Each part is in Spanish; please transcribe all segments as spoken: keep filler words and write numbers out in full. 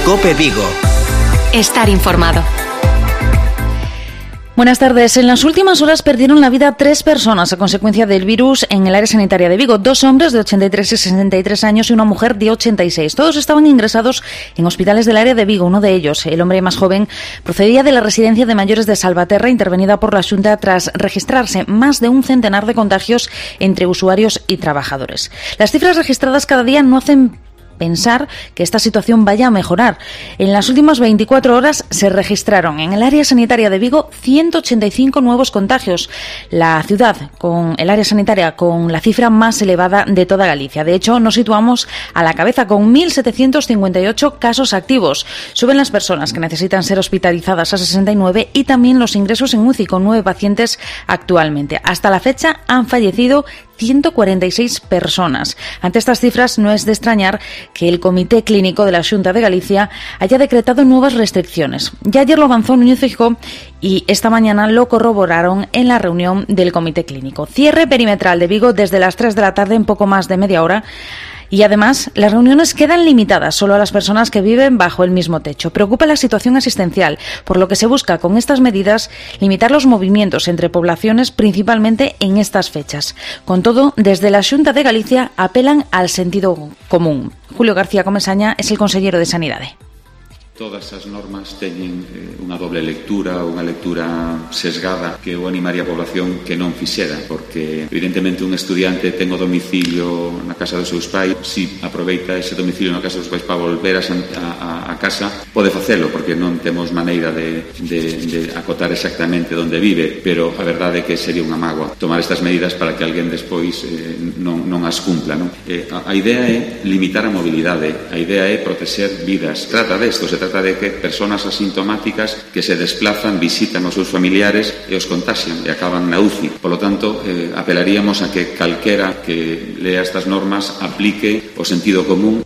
COPE Vigo. Estar informado. Buenas tardes. En las últimas horas perdieron la vida tres personas a consecuencia del virus en el área sanitaria de Vigo. Dos hombres de ochenta y tres y sesenta y tres años y una mujer de ochenta y seis. Todos estaban ingresados en hospitales del área de Vigo. Uno de ellos, el hombre más joven, procedía de la residencia de mayores de Salvaterra, intervenida por la Xunta tras registrarse más de un centenar de contagios entre usuarios y trabajadores. Las cifras registradas cada día no hacen pensar que esta situación vaya a mejorar. En las últimas veinticuatro horas se registraron en el área sanitaria de Vigo ciento ochenta y cinco nuevos contagios. La ciudad con el área sanitaria con la cifra más elevada de toda Galicia. De hecho, nos situamos a la cabeza con mil setecientos cincuenta y ocho casos activos. Suben las personas que necesitan ser hospitalizadas a sesenta y nueve y también los ingresos en U C I con nueve pacientes actualmente. Hasta la fecha han fallecido ciento cuarenta y seis personas. Ante estas cifras no es de extrañar que el Comité Clínico de la Xunta de Galicia haya decretado nuevas restricciones. Ya ayer lo avanzó Núñez Feijóo y esta mañana lo corroboraron en la reunión del Comité Clínico. Cierre perimetral de Vigo desde las tres de la tarde en poco más de media hora. Y además, las reuniones quedan limitadas solo a las personas que viven bajo el mismo techo. Preocupa la situación asistencial, por lo que se busca con estas medidas limitar los movimientos entre poblaciones, principalmente en estas fechas. Con todo, desde la Xunta de Galicia apelan al sentido común. Julio García Comesaña es el consellero de Sanidade. Todas as normas teñen eh, unha doble lectura, unha lectura sesgada que eu animaría a población que non fixera, porque evidentemente un estudiante ten o domicilio na casa dos seus pais, si aproveita ese domicilio na casa dos pais para volver a, a, a casa, pode facelo, porque non temos maneira de, de, de acotar exactamente onde vive, pero a verdade é que sería unha mágoa tomar estas medidas para que alguén despois eh, non, non as cumpla, non? Eh, a, a idea é limitar a mobilidade, a idea é protexer vidas. Trata desto, se trata trata de que persoas asintomáticas que se desplazan, visitan aos seus familiares e os contaxian e acaban na U C I. Por lo tanto, eh, apelaríamos a que calquera que lea estas normas aplique o sentido común.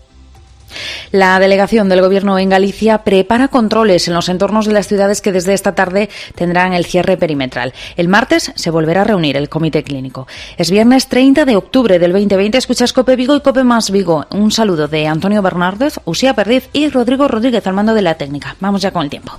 La delegación del Gobierno en Galicia prepara controles en los entornos de las ciudades que desde esta tarde tendrán el cierre perimetral. El martes se volverá a reunir el Comité Clínico. Es viernes treinta de octubre del veinte veinte. Escuchas COPE Vigo y COPE Más Vigo. Un saludo de Antonio Bernárdez, Uxía Perdiz y Rodrigo Rodríguez al mando de la técnica. Vamos ya con el tiempo.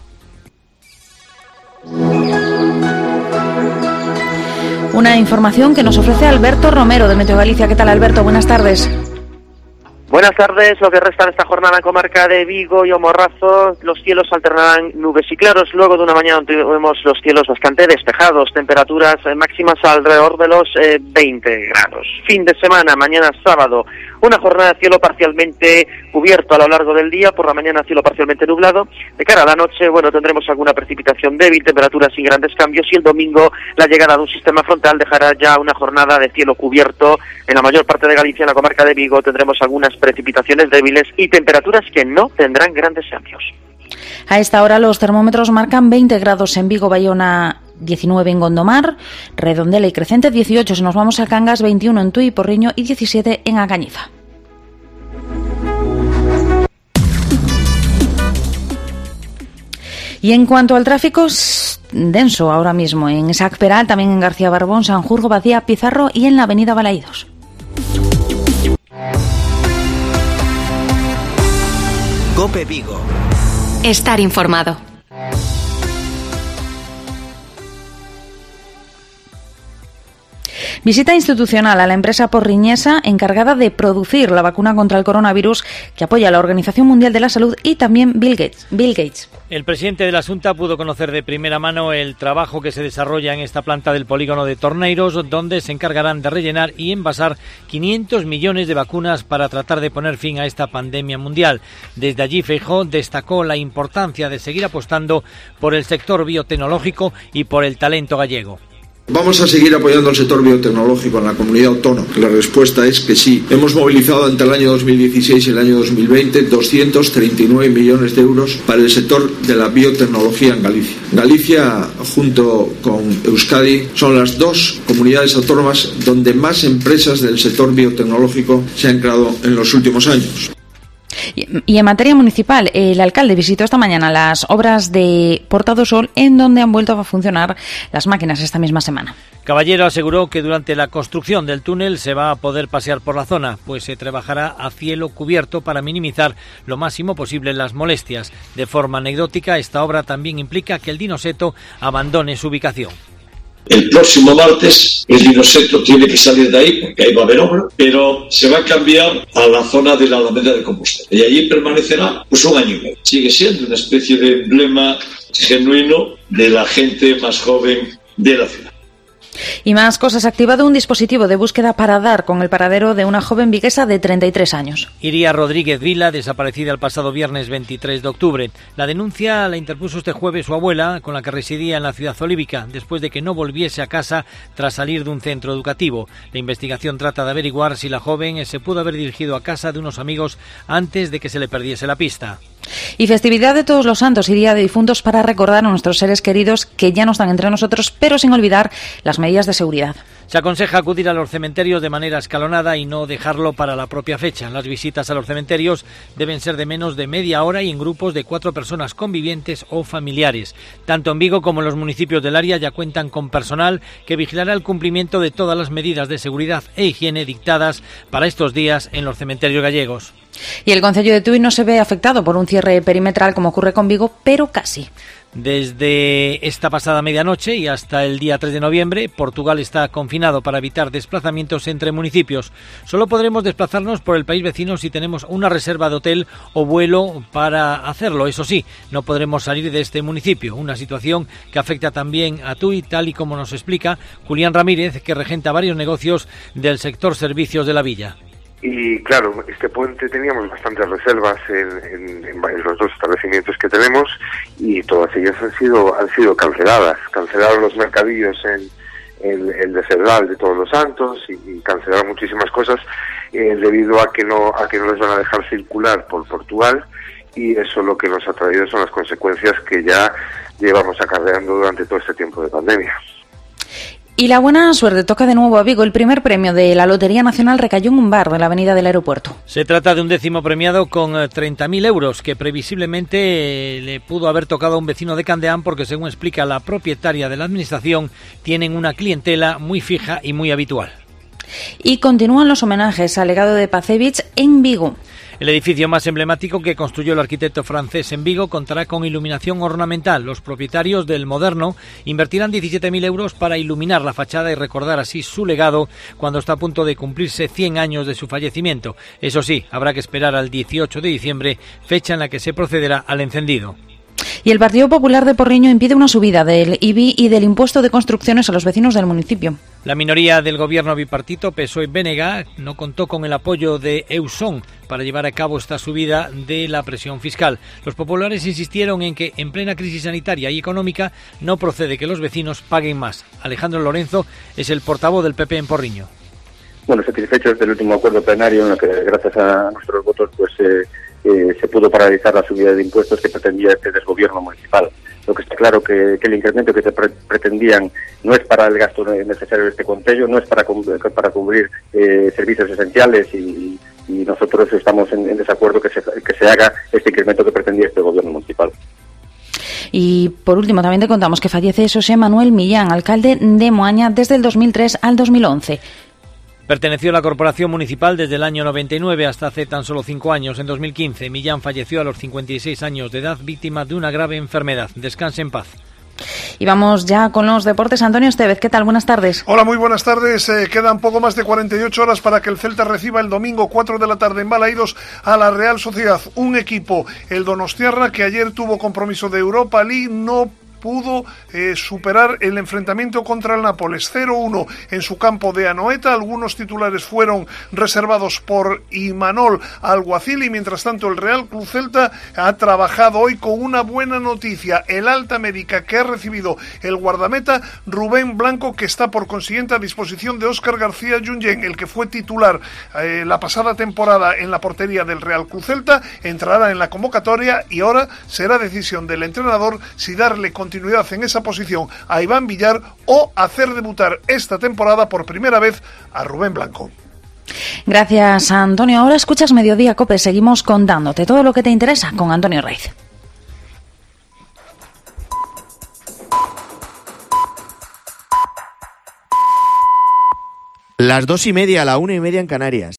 Una información que nos ofrece Alberto Romero de Meteo Galicia. ¿Qué tal, Alberto? Buenas tardes. Buenas tardes. Lo que resta de esta jornada en comarca de Vigo y O Morrazo, los cielos alternarán nubes y claros. Luego de una mañana donde vemos los cielos bastante despejados, temperaturas máximas alrededor de los eh, veinte grados. Fin de semana, mañana sábado, una jornada de cielo parcialmente cubierto a lo largo del día, por la mañana cielo parcialmente nublado. De cara a la noche, bueno, tendremos alguna precipitación débil, temperaturas sin grandes cambios, y el domingo la llegada de un sistema frontal dejará ya una jornada de cielo cubierto. En la mayor parte de Galicia, en la comarca de Vigo, tendremos algunas precipitaciones débiles y temperaturas que no tendrán grandes cambios. A esta hora los termómetros marcan veinte grados en Vigo, Bayona, diecinueve en Gondomar, Redondela y Crecente, dieciocho si nos vamos a Cangas, veintiuno en Tui y Porriño y diecisiete en Agañiza. Y en cuanto al tráfico, denso ahora mismo en Isaac Peral, también en García Barbón, Sanjurjo, Bacía, Pizarro y en la avenida Balaídos. COPE Vigo. Estar informado. Visita institucional a la empresa porriñesa encargada de producir la vacuna contra el coronavirus que apoya a la Organización Mundial de la Salud y también Bill Gates. Bill Gates. El presidente de la Xunta pudo conocer de primera mano el trabajo que se desarrolla en esta planta del polígono de Torneiros, donde se encargarán de rellenar y envasar quinientos millones de vacunas para tratar de poner fin a esta pandemia mundial. Desde allí, Feijóo destacó la importancia de seguir apostando por el sector biotecnológico y por el talento gallego. Vamos a seguir apoyando al sector biotecnológico en la comunidad autónoma. La respuesta es que sí. Hemos movilizado entre el año dos mil dieciséis y el año dos mil veinte doscientos treinta y nueve millones de euros para el sector de la biotecnología en Galicia. Galicia, junto con Euskadi, son las dos comunidades autónomas donde más empresas del sector biotecnológico se han creado en los últimos años. Y en materia municipal, el alcalde visitó esta mañana las obras de Porta do Sol, en donde han vuelto a funcionar las máquinas esta misma semana. Caballero aseguró que durante la construcción del túnel se va a poder pasear por la zona, pues se trabajará a cielo cubierto para minimizar lo máximo posible las molestias. De forma anecdótica, esta obra también implica que el Dinoseto abandone su ubicación. El próximo martes el Dinoseto tiene que salir de ahí porque ahí va a haber obra, pero se va a cambiar a la zona de la Alameda de Compostela y allí permanecerá pues un año y medio. Sigue siendo una especie de emblema genuino de la gente más joven de la ciudad. Y más cosas, activado un dispositivo de búsqueda para dar con el paradero de una joven viguesa de treinta y tres años. Iría Rodríguez Vila, desaparecida el pasado viernes veintitrés de octubre. La denuncia la interpuso este jueves su abuela, con la que residía en la ciudad olívica, después de que no volviese a casa tras salir de un centro educativo. La investigación trata de averiguar si la joven se pudo haber dirigido a casa de unos amigos antes de que se le perdiese la pista. Y festividad de Todos los Santos y Día de Difuntos para recordar a nuestros seres queridos que ya no están entre nosotros, pero sin olvidar las medidas de seguridad. Se aconseja acudir a los cementerios de manera escalonada y no dejarlo para la propia fecha. Las visitas a los cementerios deben ser de menos de media hora y en grupos de cuatro personas convivientes o familiares. Tanto en Vigo como en los municipios del área ya cuentan con personal que vigilará el cumplimiento de todas las medidas de seguridad e higiene dictadas para estos días en los cementerios gallegos. Y el concello de Tui no se ve afectado por un cierre perimetral como ocurre con Vigo, pero casi. Desde esta pasada medianoche y hasta el día tres de noviembre, Portugal está confinado para evitar desplazamientos entre municipios. Solo podremos desplazarnos por el país vecino si tenemos una reserva de hotel o vuelo para hacerlo. Eso sí, no podremos salir de este municipio, una situación que afecta también a Tui, tal y como nos explica Julián Ramírez, que regenta varios negocios del sector servicios de la villa. Y claro, este puente teníamos bastantes reservas en, en, en los dos establecimientos que tenemos y todas ellas han sido han sido canceladas. Cancelaron los mercadillos en, en el de Cerdal de Todos los Santos y, y cancelaron muchísimas cosas eh, debido a que no a que no les van a dejar circular por Portugal, y eso lo que nos ha traído son las consecuencias que ya llevamos acarreando durante todo este tiempo de pandemia. Y la buena suerte toca de nuevo a Vigo. El primer premio de la Lotería Nacional recayó en un bar de la avenida del aeropuerto. Se trata de un décimo premiado con treinta mil euros que previsiblemente le pudo haber tocado a un vecino de Candeán porque, según explica la propietaria de la administración, tienen una clientela muy fija y muy habitual. Y continúan los homenajes al legado de Pacevich en Vigo. El edificio más emblemático que construyó el arquitecto francés en Vigo contará con iluminación ornamental. Los propietarios del Moderno invertirán diecisiete mil euros para iluminar la fachada y recordar así su legado cuando está a punto de cumplirse cien años de su fallecimiento. Eso sí, habrá que esperar al dieciocho de diciembre, fecha en la que se procederá al encendido. Y el Partido Popular de Porriño impide una subida del I B I y del impuesto de construcciones a los vecinos del municipio. La minoría del gobierno bipartito P S O E B N G no contó con el apoyo de Eusón para llevar a cabo esta subida de la presión fiscal. Los populares insistieron en que en plena crisis sanitaria y económica no procede que los vecinos paguen más. Alejandro Lorenzo es el portavoz del P P en Porriño. Bueno, satisfechos del último acuerdo plenario en el que, gracias a nuestros votos, pues eh, eh, se pudo paralizar la subida de impuestos que pretendía este desgobierno municipal. Lo que está claro que, que el incremento que se pre pretendían no es para el gasto necesario de este concello, no es para, para cubrir eh, servicios esenciales y, y nosotros estamos en, en desacuerdo que se, que se haga este incremento que pretendía este gobierno municipal. Y por último también te contamos que fallece José Manuel Millán, alcalde de Moaña desde el dos mil tres al dos mil once. Perteneció a la corporación municipal desde el año noventa y nueve hasta hace tan solo cinco años. En dos mil quince, Millán falleció a los cincuenta y seis años de edad, víctima de una grave enfermedad. Descanse en paz. Y vamos ya con los deportes. Antonio Estevez, ¿qué tal? Buenas tardes. Hola, muy buenas tardes. Eh, quedan poco más de cuarenta y ocho horas para que el Celta reciba el domingo cuatro de la tarde en Balaídos a la Real Sociedad. Un equipo, el Donostiarra, que ayer tuvo compromiso de Europa League, no pudo eh, superar el enfrentamiento contra el Nápoles. cero uno en su campo de Anoeta. Algunos titulares fueron reservados por Imanol Alguacil y mientras tanto el Real Club Celta ha trabajado hoy con una buena noticia. El alta médica que ha recibido el guardameta Rubén Blanco, que está por consiguiente a disposición de Óscar García Junyent, el que fue titular eh, la pasada temporada en la portería del Real Club Celta, entrará en la convocatoria y ahora será decisión del entrenador si darle continuidad en esa posición a Iván Villar o hacer debutar esta temporada por primera vez a Rubén Blanco. Gracias, Antonio. Ahora escuchas Mediodía Cope. Seguimos contándote todo lo que te interesa con Antonio Raiz. Las dos y media, la una y media en Canarias.